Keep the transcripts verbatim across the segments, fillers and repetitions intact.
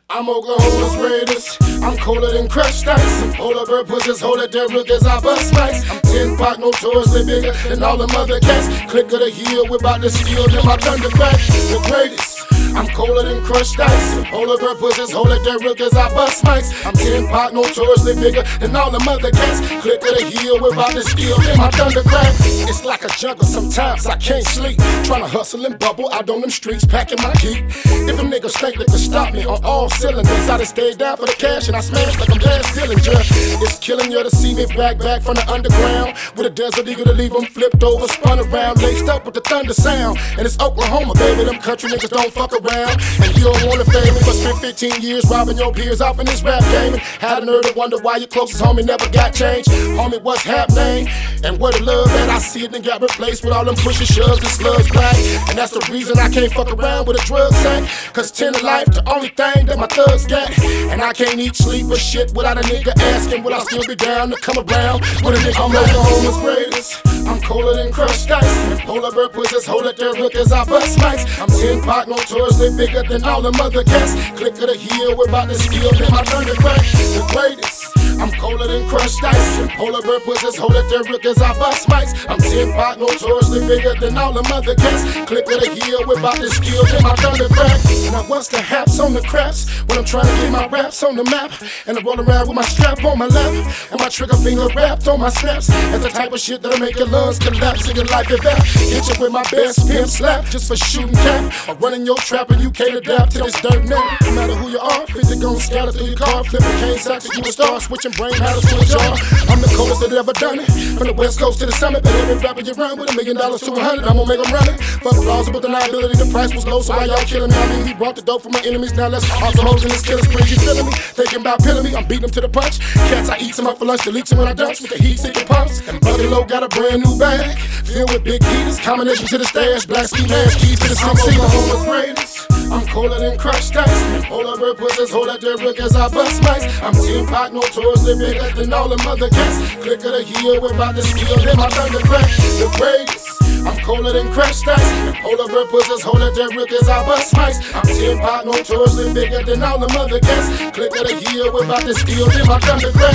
I'm Oklahoma's greatest. I'm colder than crushed ice. Polar bear pussies hold it, their as I bust mics. I'm ten pot, notoriously bigger than all them other cats. Click of the heel, we're about to steal them, my thunder crack. The greatest. I'm colder than crushed ice. Polar bear pussies hold it, their as I bust mics. I'm ten pot, notoriously bigger than all them other cats. Click of the heel, we're about to steal them, my thunder crack. It's like a jungle, sometimes I can't sleep. Trying to hustle and bubble out on them streets, packing my heat. If a nigga think they could stop me on all cylinders, I just stay down for the cash and I smash like I'm Daz Dillinger. It's killing you to see me back, back from the underground. With a desert eagle to leave them flipped over, spun around, laced up with the thunder sound. And it's Oklahoma, baby, them country niggas don't fuck around. And you don't wanna fade me, but spent fifteen years robbing your peers off in this rap game. And had a nerve to wonder why your closest homie never got changed. Homie, what's happening? And where the love that I see it and got replaced with all them pushin' shoves and slugs black. And that's the reason I can't fuck around with a drug sack. Cause ten to life, the only thing that my thugs got. And I can't eat, sleep, or shit without a nigga asking. Will I still be down to come around with a nigga? I'm Oklahoma's greatest. I'm colder than crushed ice. And polar bear pussies hold it, their as I bust mics. I'm ten pot, notoriously bigger than all them other cats. Click of the heel, we're about to steal them, I thunder crack. The greatest. I'm colder than crushed ice. And polar bear pussies hold it, their as I bust mics. I'm ten pot, notoriously bigger than all them other cats. Click of the heel, we're about to steal them, I thunder crack. And I bust the haps on the craps when I'm trying to get my raps on the map. And I roll around with my strap on my lap and my trigger finger wrapped on my snaps. That's the type of shit that'll make your lungs collapse and your life evap. Hit you with my best pimp slap just for shooting cap or running your trap and you can't adapt to this dirt now. No matter who you are, fifty gon' scatter through your car, flipping cane sacks till you a star, switching brain matters to a jar. I'm the coldest that ever done it, from the west coast to the summit. But every rapper you run with a million dollars to a hundred, I'm gonna make them run it. Fuck plausible deniability, the price was low, so why y'all killing me? I mean, we brought the dope from my enemies, now let's off some hoes in this killing spree. You feeling me? Thinking about killing me, I'm beating them to the punch. Cats, I eat some up for lunch, delete some when I dumps with the heat seeking pumps. And Buffalo got a brand new bag, filled with big heaters, combination to the stash, black ski mask, keys to the six seater. I'm Oklahoma's greatest. I'm colder than crushed ice. And polar bear pussies hold it, their as I bust mics. I'm ten pot, notoriously bigger than all them other cats. Click of the heel, we're about to steal them, my thunder crack. The greatest. I'm colder than crushed ice. And polar bear pussies hold it, their as I bust mics. I'm ten pot, notoriously bigger than all them other cats. Click of the heel, we're about to steal them, my thunder crack.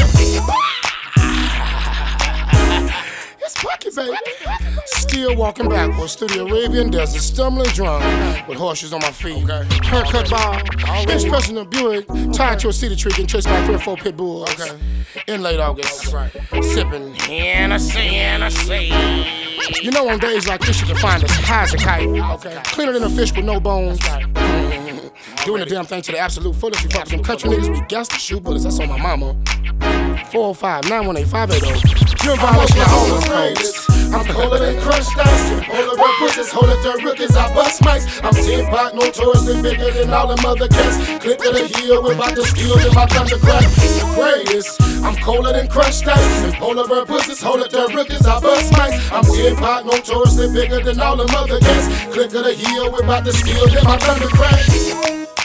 It's Bucky, baby. Still walking backwards through the Arabian desert, stumbling drunk with horseshoes on my feet. Okay. Haircut bald, bench pressing a Buick, tied to a cedar tree, getting chased by three or four pit bulls. Okay. In late August, right. Sipping Hennessy, Hennessy. You know, on days like this, you can find us high as a kite. Okay. Cleaner than a fish with no bones. Mm-hmm. Doing the damn thing to the absolute fullest. You fuck with them country niggas, we got to shoot bullets. That's on my mama. four oh five, nine one eight, five eight oh. You're in violation of all those codes. I'm colder than crushed ice. And polar bear pussies hold it, their as I bust mics. I'm ten pot, notoriously bigger than all them other cats. Click of the heel, we're about to steal them, my thunder crack. The greatest. I'm colder than crushed ice. And polar bear pussies hold it, their as I bust mics. I'm ten pot, notoriously bigger than all them other cats. Click of the heel, we're about to steal them, my thunder crack.